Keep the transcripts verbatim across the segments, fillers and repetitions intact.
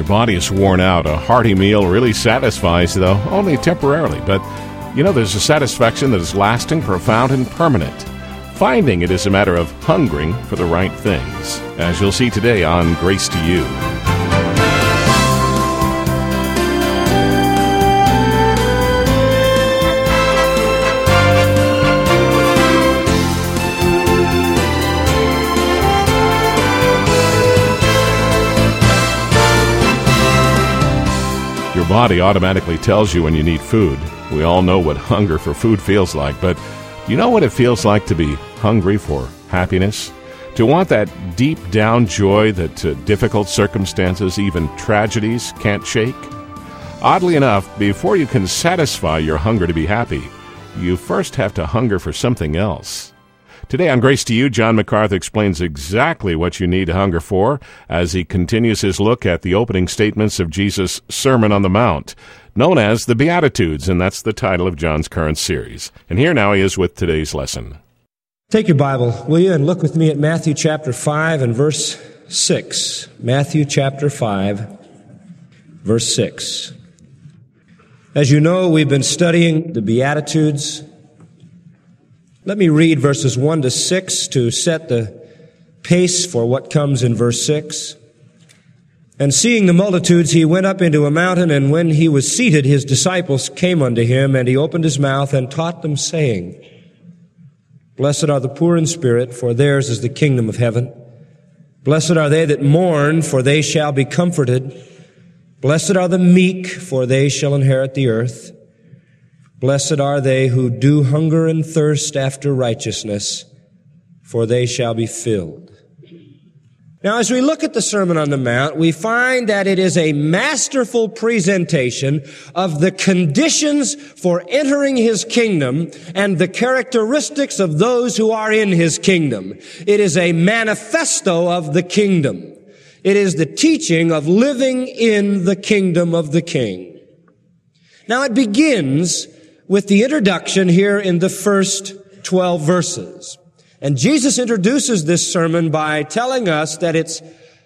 body is worn out, a hearty meal really satisfies, though only temporarily. But, you know, there's a satisfaction that is lasting, profound, and permanent. Finding it is a matter of hungering for the right things, as you'll see today on Grace to You. Your body automatically tells you when you need food. We all know what hunger for food feels like, but do you know what it feels like to be hungry for happiness? To want that deep down joy that uh, difficult circumstances, even tragedies, can't shake? Oddly enough, before you can satisfy your hunger to be happy, you first have to hunger for something else. Today on Grace to You, John MacArthur explains exactly what you need to hunger for as he continues his look at the opening statements of Jesus' Sermon on the Mount, known as the Beatitudes, and that's the title of John's current series. And here now he is with today's lesson. Take your Bible, will you, and look with me at Matthew chapter five and verse six. Matthew chapter five, verse six. As you know, we've been studying the Beatitudes. Let me read verses one to six to set the pace for what comes in verse six. And seeing the multitudes, he went up into a mountain, and when he was seated, his disciples came unto him, and he opened his mouth and taught them, saying, Blessed are the poor in spirit, for theirs is the kingdom of heaven. Blessed are they that mourn, for they shall be comforted. Blessed are the meek, for they shall inherit the earth. Blessed are they who do hunger and thirst after righteousness, for they shall be filled. Now, as we look at the Sermon on the Mount, we find that it is a masterful presentation of the conditions for entering His kingdom and the characteristics of those who are in His kingdom. It is a manifesto of the kingdom. It is the teaching of living in the kingdom of the King. Now, it begins with the introduction here in the first twelve verses. And Jesus introduces this sermon by telling us that it's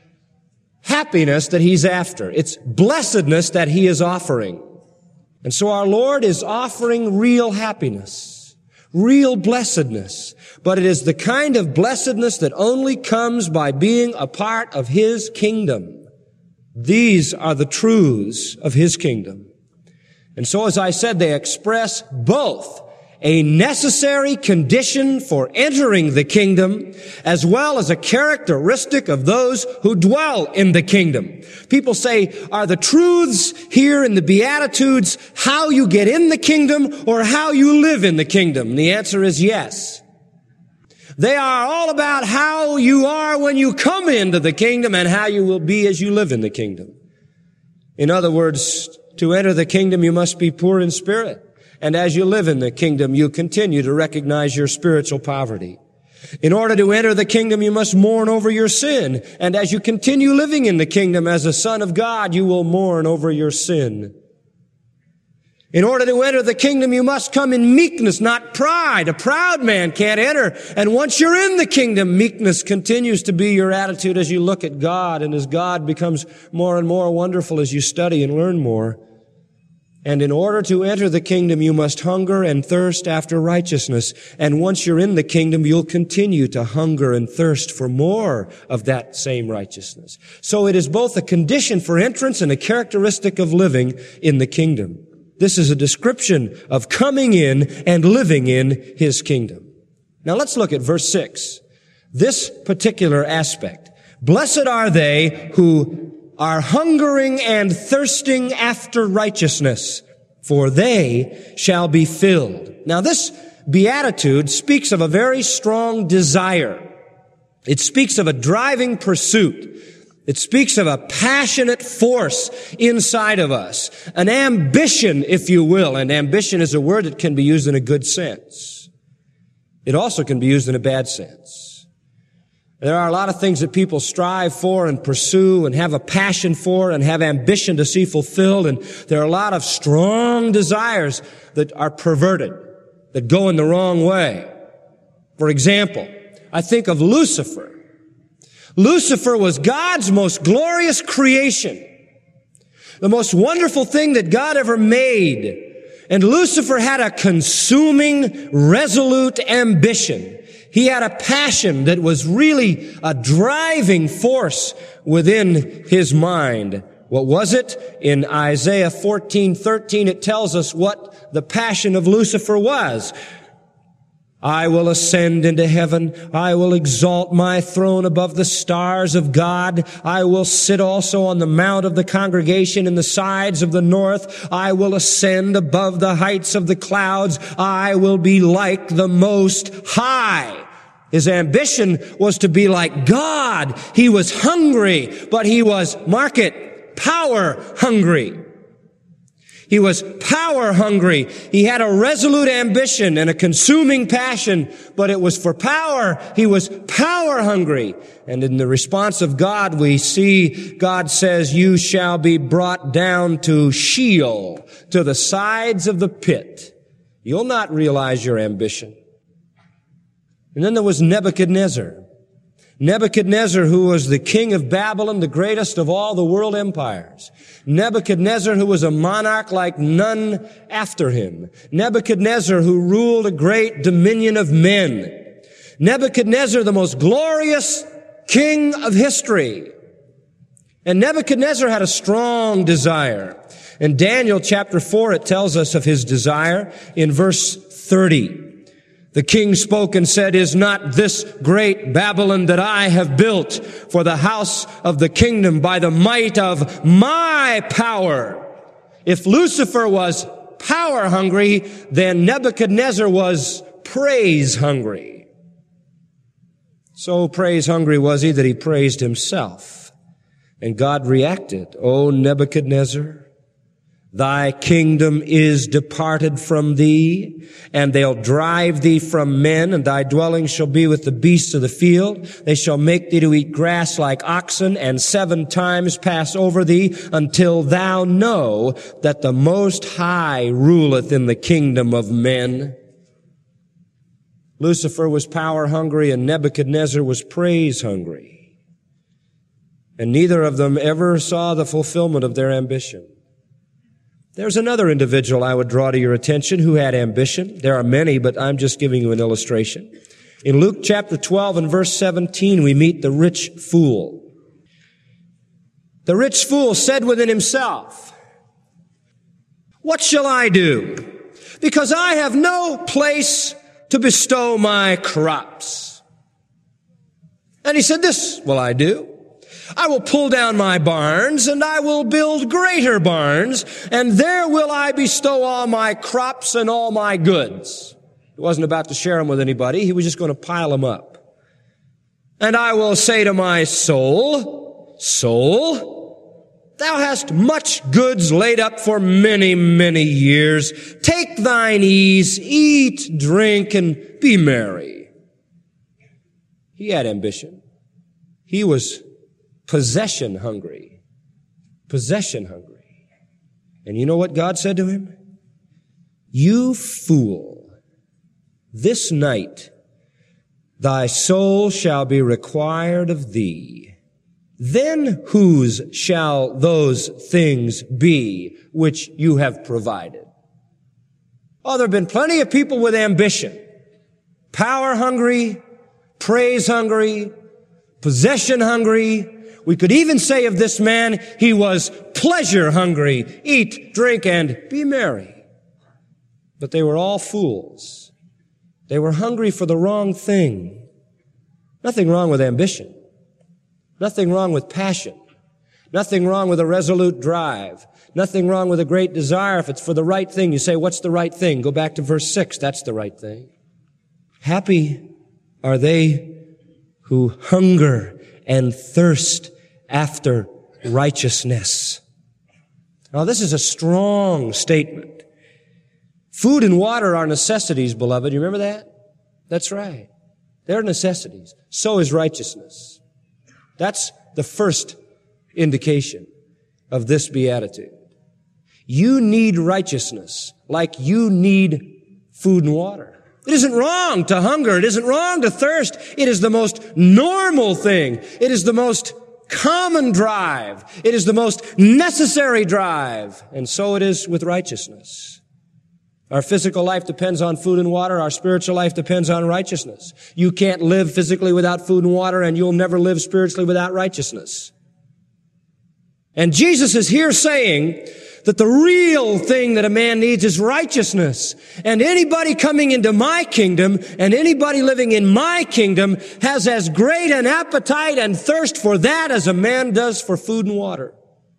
happiness that He's after. It's blessedness that He is offering. And so our Lord is offering real happiness, real blessedness. But it is the kind of blessedness that only comes by being a part of His kingdom. These are the truths of His kingdom. And so, as I said, they express both a necessary condition for entering the kingdom as well as a characteristic of those who dwell in the kingdom. People say, are the truths here in the Beatitudes how you get in the kingdom or how you live in the kingdom? And the answer is yes. They are all about how you are when you come into the kingdom and how you will be as you live in the kingdom. In other words, to enter the kingdom, you must be poor in spirit. And as you live in the kingdom, you continue to recognize your spiritual poverty. In order to enter the kingdom, you must mourn over your sin. And as you continue living in the kingdom as a son of God, you will mourn over your sin. In order to enter the kingdom, you must come in meekness, not pride. A proud man can't enter. And once you're in the kingdom, meekness continues to be your attitude as you look at God and as God becomes more and more wonderful as you study and learn more. And in order to enter the kingdom, you must hunger and thirst after righteousness. And once you're in the kingdom, you'll continue to hunger and thirst for more of that same righteousness. So it is both a condition for entrance and a characteristic of living in the kingdom. This is a description of coming in and living in His kingdom. Now let's look at verse six. This particular aspect. Blessed are they who are hungering and thirsting after righteousness, for they shall be filled. Now this beatitude speaks of a very strong desire. It speaks of a driving pursuit. It speaks of a passionate force inside of us, an ambition, if you will. And ambition is a word that can be used in a good sense. It also can be used in a bad sense. There are a lot of things that people strive for and pursue and have a passion for and have ambition to see fulfilled. And there are a lot of strong desires that are perverted, that go in the wrong way. For example, I think of Lucifer. Lucifer was God's most glorious creation. the most wonderful thing that God ever made. And Lucifer had a consuming, resolute ambition. He had a passion that was really a driving force within his mind. What was it? In Isaiah fourteen thirteen, it tells us what the passion of Lucifer was. I will ascend into heaven. I will exalt my throne above the stars of God. I will sit also on the mount of the congregation in the sides of the north. I will ascend above the heights of the clouds. I will be like the Most High. His ambition was to be like God. He was hungry, but he was, mark it, power hungry. He was power hungry. He had a resolute ambition and a consuming passion, but it was for power. He was power hungry. And in the response of God, we see God says, you shall be brought down to Sheol, to the sides of the pit. You'll not realize your ambition. And then there was Nebuchadnezzar. Nebuchadnezzar, who was the king of Babylon, the greatest of all the world empires. Nebuchadnezzar, who was a monarch like none after him. Nebuchadnezzar, who ruled a great dominion of men. Nebuchadnezzar, the most glorious king of history. And Nebuchadnezzar had a strong desire. In Daniel chapter four, it tells us of his desire in verse thirty. The king spoke and said, is not this great Babylon that I have built for the house of the kingdom by the might of my power? If Lucifer was power hungry, then Nebuchadnezzar was praise hungry. So praise hungry was he that he praised himself. And God reacted, O Nebuchadnezzar, thy kingdom is departed from thee, and they'll drive thee from men, and thy dwelling shall be with the beasts of the field. They shall make thee to eat grass like oxen, and seven times pass over thee, until thou know that the Most High ruleth in the kingdom of men. Lucifer was power hungry, and Nebuchadnezzar was praise hungry. And neither of them ever saw the fulfillment of their ambition. There's another individual I would draw to your attention who had ambition. There are many, but I'm just giving you an illustration. In Luke chapter twelve and verse seventeen, we meet the rich fool. The rich fool said within himself, what shall I do? Because I have no place to bestow my crops. And he said, this will I do. I will pull down my barns, and I will build greater barns, and there will I bestow all my crops and all my goods. He wasn't about to share them with anybody. He was just going to pile them up. And I will say to my soul, soul, thou hast much goods laid up for many, many years. Take thine ease, eat, drink, and be merry. He had ambition. He was possession hungry. Possession hungry. And you know what God said to him? You fool, this night thy soul shall be required of thee. Then whose shall those things be which you have provided? Oh, there have been plenty of people with ambition. Power hungry, praise hungry, possession hungry. We could even say of this man, he was pleasure hungry. Eat, drink, and be merry. But they were all fools. They were hungry for the wrong thing. Nothing wrong with ambition. Nothing wrong with passion. Nothing wrong with a resolute drive. Nothing wrong with a great desire if it's for the right thing. You say, what's the right thing? Go back to verse six. That's the right thing. Happy are they who hunger and thirst after righteousness. Now, this is a strong statement. Food and water are necessities, beloved. You remember that? That's right. They're necessities. So is righteousness. That's the first indication of this beatitude. You need righteousness like you need food and water. It isn't wrong to hunger. It isn't wrong to thirst. It is the most normal thing. It is the most common drive. It is the most necessary drive. And so it is with righteousness. Our physical life depends on food and water. Our spiritual life depends on righteousness. You can't live physically without food and water, and you'll never live spiritually without righteousness. And Jesus is here saying that the real thing that a man needs is righteousness. And anybody coming into my kingdom and anybody living in my kingdom has as great an appetite and thirst for that as a man does for food and water.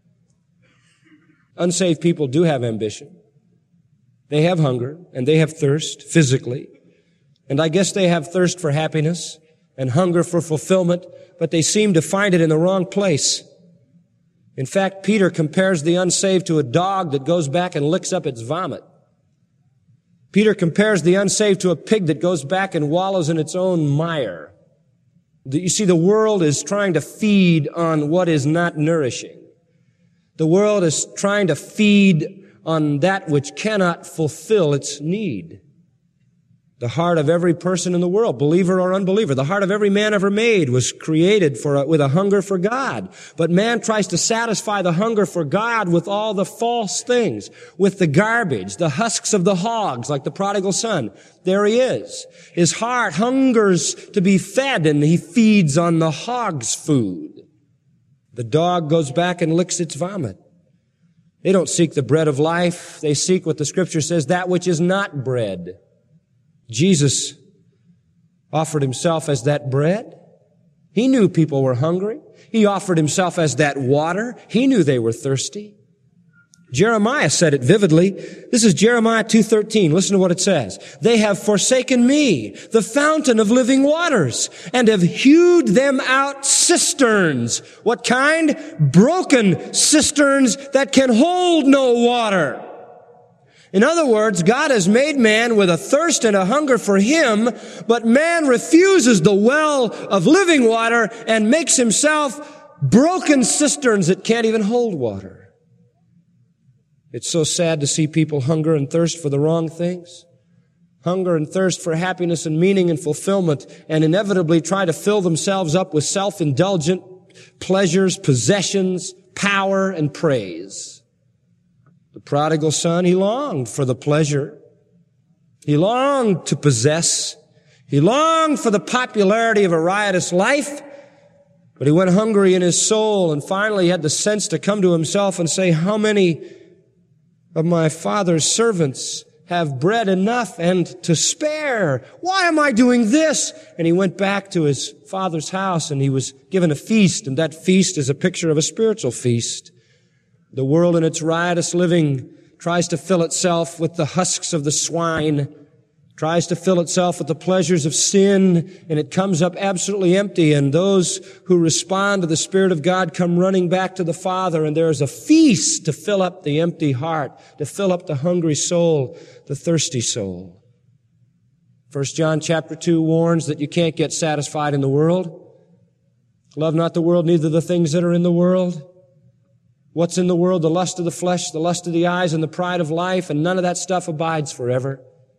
Unsaved people do have ambition. They have hunger and they have thirst physically. And I guess they have thirst for happiness and hunger for fulfillment, but they seem to find it in the wrong place. In fact, Peter compares the unsaved to a dog that goes back and licks up its vomit. Peter compares the unsaved to a pig that goes back and wallows in its own mire. You see, the world is trying to feed on what is not nourishing. The world is trying to feed on that which cannot fulfill its need. The heart of every person in the world, believer or unbeliever, the heart of every man ever made was created for a, with a hunger for God. But man tries to satisfy the hunger for God with all the false things, with the garbage, the husks of the hogs, like the prodigal son. There he is. His heart hungers to be fed, and he feeds on the hog's food. The dog goes back and licks its vomit. They don't seek the bread of life. They seek what the Scripture says, that which is not bread. Jesus offered himself as that bread. He knew people were hungry. He offered himself as that water. He knew they were thirsty. Jeremiah said it vividly. This is Jeremiah two thirteen. Listen to what it says. They have forsaken me, the fountain of living waters, and have hewed them out cisterns. What kind? Broken cisterns that can hold no water. In other words, God has made man with a thirst and a hunger for him, but man refuses the well of living water and makes himself broken cisterns that can't even hold water. It's so sad to see people hunger and thirst for the wrong things. Hunger and thirst for happiness and meaning and fulfillment, and inevitably try to fill themselves up with self-indulgent pleasures, possessions, power, and praise. The prodigal son, he longed for the pleasure. He longed to possess. He longed for the popularity of a riotous life, but he went hungry in his soul, and finally he had the sense to come to himself and say, how many of my father's servants have bread enough and to spare? Why am I doing this? And he went back to his father's house, and he was given a feast, and that feast is a picture of a spiritual feast. The world in its riotous living tries to fill itself with the husks of the swine, tries to fill itself with the pleasures of sin, and it comes up absolutely empty. And those who respond to the Spirit of God come running back to the Father, and there is a feast to fill up the empty heart, to fill up the hungry soul, the thirsty soul. First John chapter two warns that you can't get satisfied in the world. Love not the world, neither the things that are in the world. What's in the world? The lust of the flesh, the lust of the eyes, and the pride of life, and none of that stuff abides forever.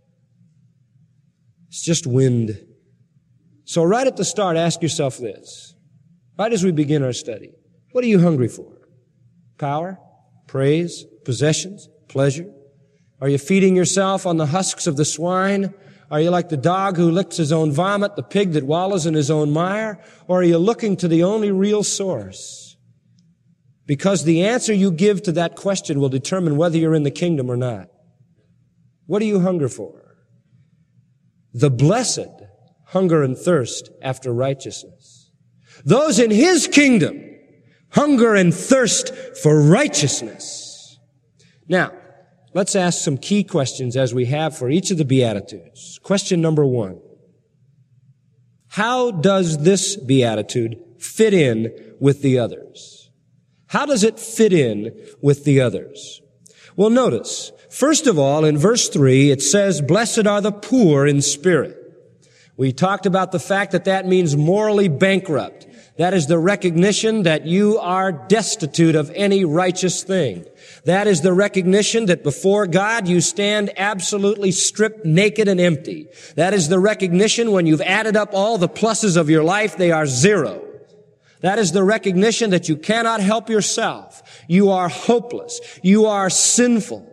It's just wind. So right at the start, ask yourself this. Right as we begin our study, what are you hungry for? Power? Praise? Possessions? Pleasure? Are you feeding yourself on the husks of the swine? Are you like the dog who licks his own vomit, the pig that wallows in his own mire? Or are you looking to the only real source? Because the answer you give to that question will determine whether you're in the kingdom or not. What do you hunger for? The blessed hunger and thirst after righteousness. Those in his kingdom hunger and thirst for righteousness. Now, let's ask some key questions as we have for each of the Beatitudes. Question number one. How does this Beatitude fit in with the others? How does it fit in with the others? Well, notice, first of all, in verse three, it says, blessed are the poor in spirit. We talked about the fact that that means morally bankrupt. That is the recognition that you are destitute of any righteous thing. That is the recognition that before God you stand absolutely stripped, naked, and empty. That is the recognition when you've added up all the pluses of your life, they are zero. That is the recognition that you cannot help yourself. You are hopeless. You are sinful.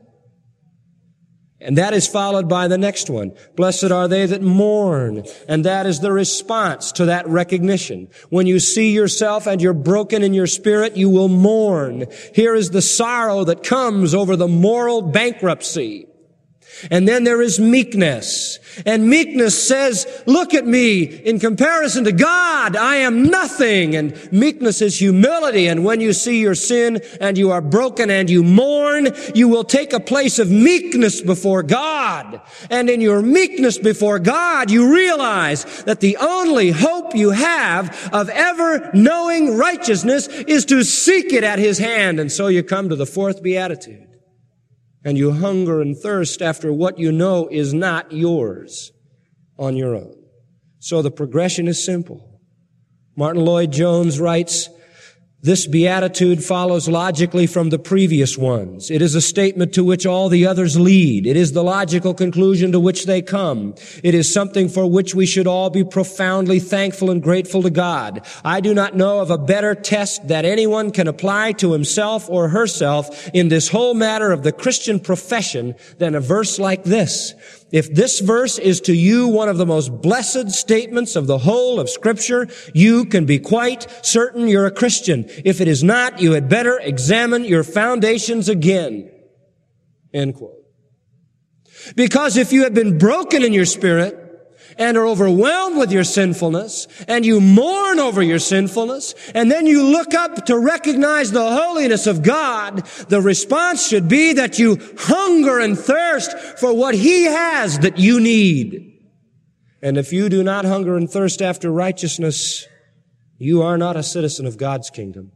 And that is followed by the next one. Blessed are they that mourn. And that is the response to that recognition. When you see yourself and you're broken in your spirit, you will mourn. Here is the sorrow that comes over the moral bankruptcy. And then there is meekness. And meekness says, look at me. In comparison to God, I am nothing. And meekness is humility. And when you see your sin and you are broken and you mourn, you will take a place of meekness before God. And in your meekness before God, you realize that the only hope you have of ever knowing righteousness is to seek it at His hand. And so you come to the fourth beatitude. And you hunger and thirst after what you know is not yours on your own. So the progression is simple. Martin Lloyd-Jones writes, this beatitude follows logically from the previous ones. It is a statement to which all the others lead. It is the logical conclusion to which they come. It is something for which we should all be profoundly thankful and grateful to God. I do not know of a better test that anyone can apply to himself or herself in this whole matter of the Christian profession than a verse like this. If this verse is to you one of the most blessed statements of the whole of Scripture, you can be quite certain you're a Christian. If it is not, you had better examine your foundations again. End quote. Because if you have been broken in your spirit and are overwhelmed with your sinfulness, and you mourn over your sinfulness, and then you look up to recognize the holiness of God, the response should be that you hunger and thirst for what He has that you need. And if you do not hunger and thirst after righteousness, you are not a citizen of God's kingdom.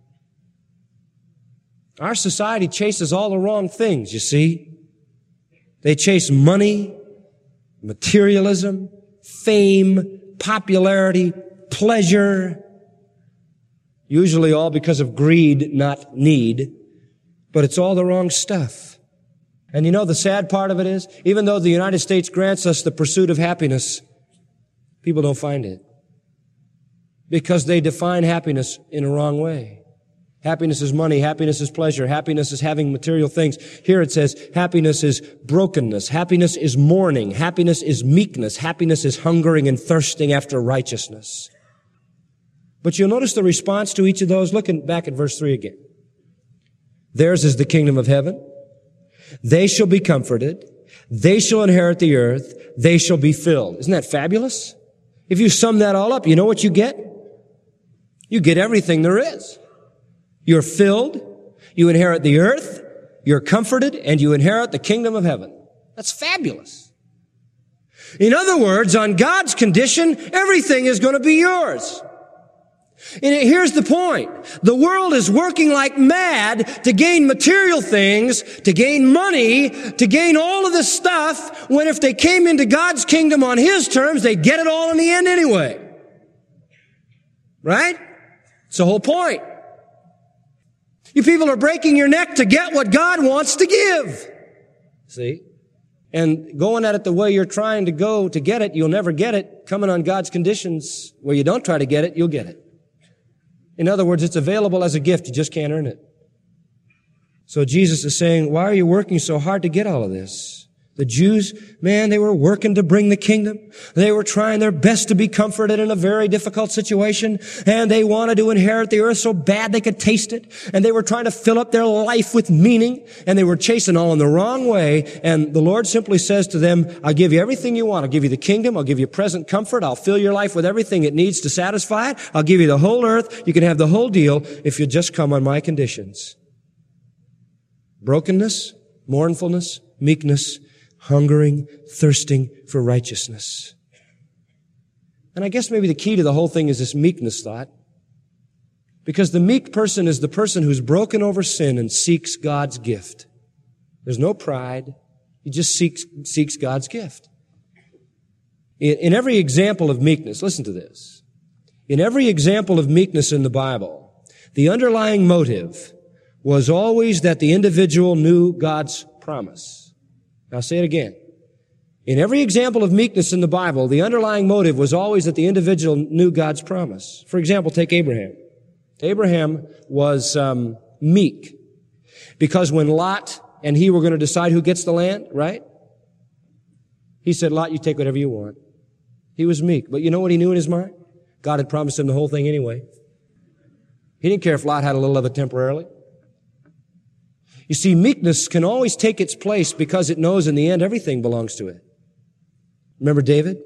Our society chases all the wrong things, you see. They chase money, materialism, fame, popularity, pleasure, usually all because of greed, not need, but it's all the wrong stuff. And you know, the sad part of it is, even though the United States grants us the pursuit of happiness, people don't find it because they define happiness in a wrong way. Happiness is money. Happiness is pleasure. Happiness is having material things. Here it says happiness is brokenness. Happiness is mourning. Happiness is meekness. Happiness is hungering and thirsting after righteousness. But you'll notice the response to each of those. Looking back at verse three again. Theirs is the kingdom of heaven. They shall be comforted. They shall inherit the earth. They shall be filled. Isn't that fabulous? If you sum that all up, you know what you get? You get everything there is. You're filled, you inherit the earth, you're comforted, and you inherit the kingdom of heaven. That's fabulous. In other words, on God's condition, everything is going to be yours. And here's the point. The world is working like mad to gain material things, to gain money, to gain all of this stuff, when if they came into God's kingdom on His terms, they'd get it all in the end anyway. Right? It's the whole point. You people are breaking your neck to get what God wants to give. See? And going at it the way you're trying to go to get it, you'll never get it. Coming on God's conditions where you don't try to get it, you'll get it. In other words, it's available as a gift. You just can't earn it. So Jesus is saying, why are you working so hard to get all of this? The Jews, man, they were working to bring the kingdom. They were trying their best to be comforted in a very difficult situation. And they wanted to inherit the earth so bad they could taste it. And they were trying to fill up their life with meaning. And they were chasing all in the wrong way. And the Lord simply says to them, I'll give you everything you want. I'll give you the kingdom. I'll give you present comfort. I'll fill your life with everything it needs to satisfy it. I'll give you the whole earth. You can have the whole deal if you just come on my conditions. Brokenness, mournfulness, meekness, hungering, thirsting for righteousness. And I guess maybe the key to the whole thing is this meekness thought. Because the meek person is the person who's broken over sin and seeks God's gift. There's no pride. He just seeks, seeks God's gift. In, in every example of meekness, listen to this. In every example of meekness in the Bible, the underlying motive was always that the individual knew God's promise. I'll say it again. In every example of meekness in the Bible, the underlying motive was always that the individual knew God's promise. For example, take Abraham. Abraham was um, meek because when Lot and he were going to decide who gets the land, right? He said, Lot, you take whatever you want. He was meek. But you know what he knew in his mind? God had promised him the whole thing anyway. He didn't care if Lot had a little of it temporarily. You see, meekness can always take its place because it knows in the end everything belongs to it. Remember David?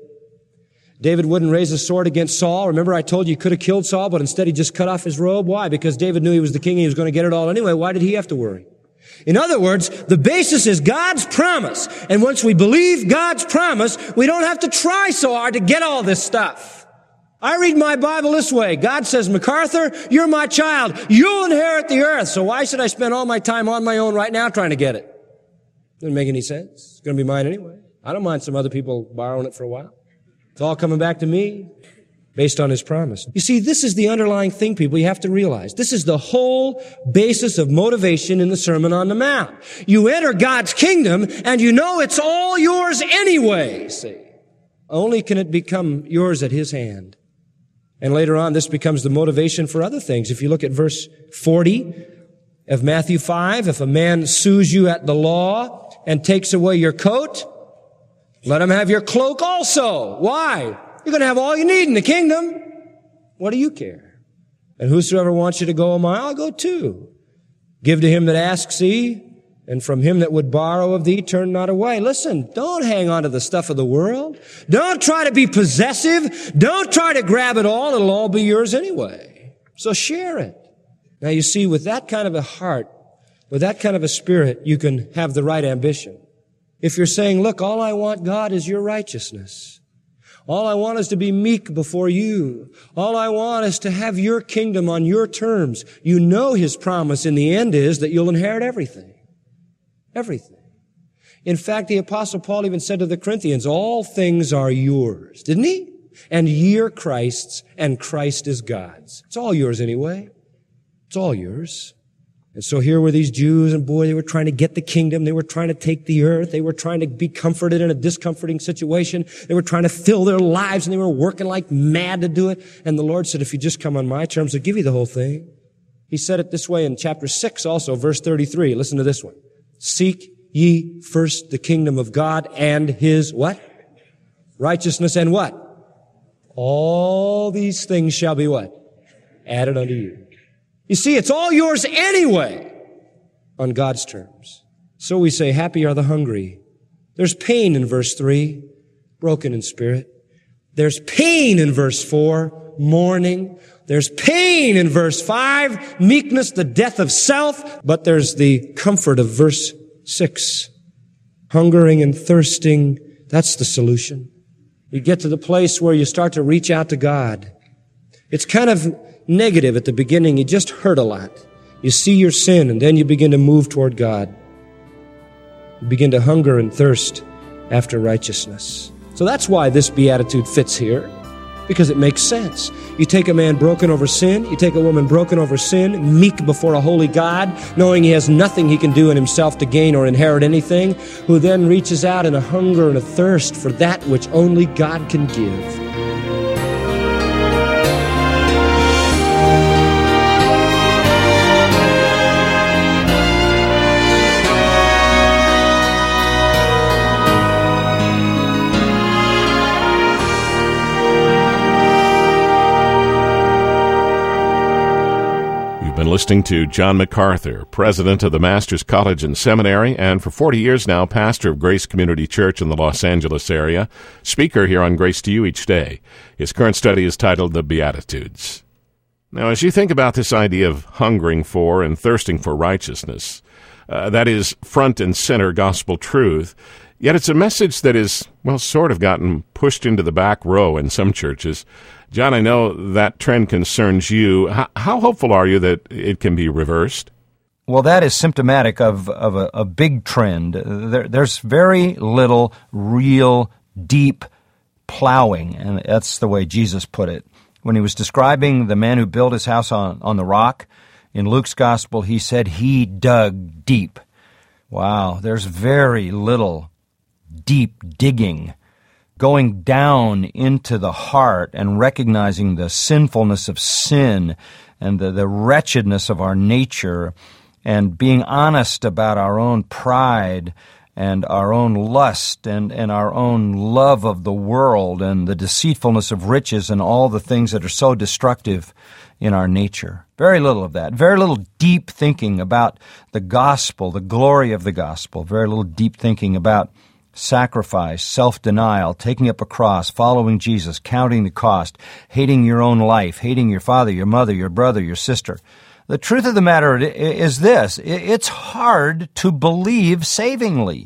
David wouldn't raise a sword against Saul. Remember I told you he could have killed Saul, but instead he just cut off his robe. Why? Because David knew he was the king and he was going to get it all anyway. Why did he have to worry? In other words, the basis is God's promise. And once we believe God's promise, we don't have to try so hard to get all this stuff. I read my Bible this way. God says, MacArthur, you're my child. You'll inherit the earth. So why should I spend all my time on my own right now trying to get it? Doesn't make any sense. It's going to be mine anyway. I don't mind some other people borrowing it for a while. It's all coming back to me based on His promise. You see, this is the underlying thing, people, you have to realize. This is the whole basis of motivation in the Sermon on the Mount. You enter God's kingdom and you know it's all yours anyway, see. Only can it become yours at His hand. And later on, this becomes the motivation for other things. If you look at verse forty of Matthew five, if a man sues you at the law and takes away your coat, let him have your cloak also. Why? You're going to have all you need in the kingdom. What do you care? And whosoever wants you to go a mile, go two. Give to him that asks thee, and from him that would borrow of thee, turn not away. Listen, don't hang on to the stuff of the world. Don't try to be possessive. Don't try to grab it all. It'll all be yours anyway. So share it. Now you see, with that kind of a heart, with that kind of a spirit, you can have the right ambition. If you're saying, look, all I want, God, is your righteousness. All I want is to be meek before you. All I want is to have your kingdom on your terms. You know His promise in the end is that you'll inherit everything. Everything. In fact, the Apostle Paul even said to the Corinthians, all things are yours, didn't he? And ye are Christ's, and Christ is God's. It's all yours anyway. It's all yours. And so here were these Jews, and boy, they were trying to get the kingdom. They were trying to take the earth. They were trying to be comforted in a discomforting situation. They were trying to fill their lives, and they were working like mad to do it. And the Lord said, if you just come on my terms, I'll give you the whole thing. He said it this way in chapter six also, verse thirty-three. Listen to this one. Seek ye first the kingdom of God and His what? Righteousness and what? All these things shall be what? Added unto you. You see, it's all yours anyway on God's terms. So we say, happy are the hungry. There's pain in verse three, broken in spirit. There's pain in verse four, mourning. There's pain in verse five, meekness, the death of self. But there's the comfort of verse six, hungering and thirsting. That's the solution. You get to the place where you start to reach out to God. It's kind of negative at the beginning. You just hurt a lot. You see your sin, and then you begin to move toward God. You begin to hunger and thirst after righteousness. So that's why this beatitude fits here, because it makes sense. You take a man broken over sin, you take a woman broken over sin, meek before a holy God, knowing he has nothing he can do in himself to gain or inherit anything, who then reaches out in a hunger and a thirst for that which only God can give. Been listening to John MacArthur, president of the Masters College and Seminary, and for forty years now, pastor of Grace Community Church in the Los Angeles area, speaker here on Grace to You each day. His current study is titled The Beatitudes. Now, as you think about this idea of hungering for and thirsting for righteousness, uh, that is front and center gospel truth, yet it's a message that is, well, sort of gotten pushed into the back row in some churches. John, I know that trend concerns you. How, how hopeful are you that it can be reversed? Well, that is symptomatic of, of a, a big trend. There, there's very little real, deep plowing, and that's the way Jesus put it. When he was describing the man who built his house on, on the rock, in Luke's gospel, he said he dug deep. Wow, there's very little deep digging, going down into the heart and recognizing the sinfulness of sin and the, the wretchedness of our nature, and being honest about our own pride and our own lust and, and our own love of the world and the deceitfulness of riches and all the things that are so destructive in our nature. Very little of that. Very little deep thinking about the gospel, the glory of the gospel. Very little deep thinking about sacrifice, self-denial, taking up a cross, following Jesus, counting the cost, hating your own life, hating your father, your mother, your brother, your sister. The truth of the matter is this: it's hard to believe savingly.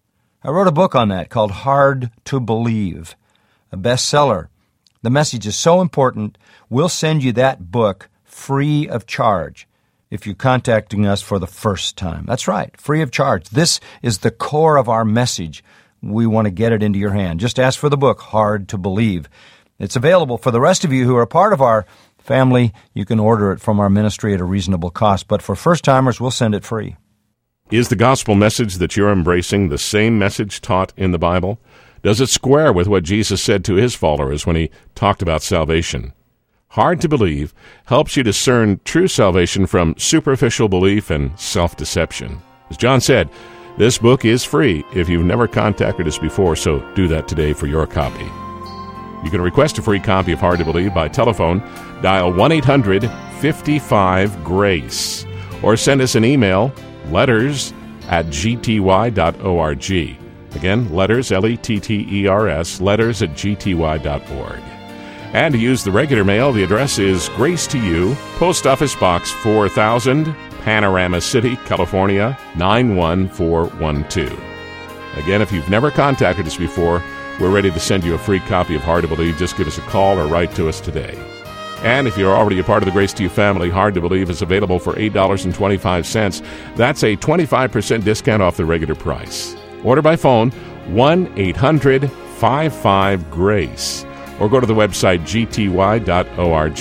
I wrote a book on that called Hard to Believe, a bestseller. The message is so important, we'll send you that book free of charge if you're contacting us for the first time. That's right, free of charge. This is the core of our message. We want to get it into your hand. Just ask for the book, Hard to Believe. It's available for the rest of you who are part of our family. You can order it from our ministry at a reasonable cost, but for first-timers, we'll send it free. Is the gospel message that you're embracing the same message taught in the Bible? Does it square with what Jesus said to his followers when he talked about salvation? Hard to Believe helps you discern true salvation from superficial belief and self-deception. As John said, this book is free if you've never contacted us before, so do that today for your copy. You can request a free copy of Hard to Believe by telephone. Dial one eight hundred fifty-five GRACE or send us an email, letters at g t y dot org. Again, letters, L E T T E R S, letters at g t y dot org. And to use the regular mail, the address is Grace to You, Post Office Box four thousand, Panorama City, California, nine one four one two. Again, if you've never contacted us before, we're ready to send you a free copy of Hard to Believe. Just give us a call or write to us today. And if you're already a part of the Grace to You family, Hard to Believe is available for eight dollars and twenty-five cents. That's a twenty-five percent discount off the regular price. Order by phone, one eight hundred fifty-five GRACE, or go to the website g t y dot org.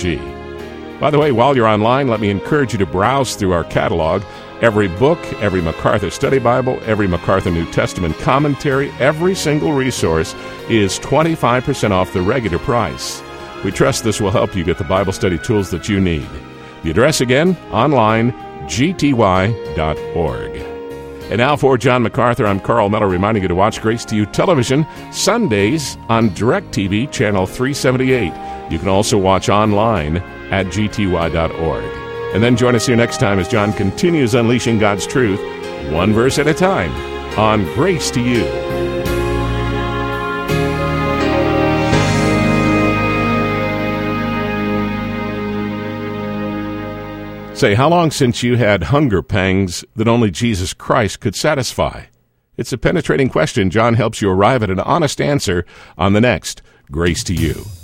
By the way, while you're online, let me encourage you to browse through our catalog. Every book, every MacArthur Study Bible, every MacArthur New Testament commentary, every single resource is twenty-five percent off the regular price. We trust this will help you get the Bible study tools that you need. The address again, online, g t y dot org. And now for John MacArthur, I'm Carl Miller, reminding you to watch Grace to You Television Sundays on DirecTV Channel three seventy-eight. You can also watch online at g t y dot org. And then join us here next time as John continues unleashing God's truth, one verse at a time, on Grace to You. Say, how long since you had hunger pangs that only Jesus Christ could satisfy? It's a penetrating question. John helps you arrive at an honest answer on the next Grace to You.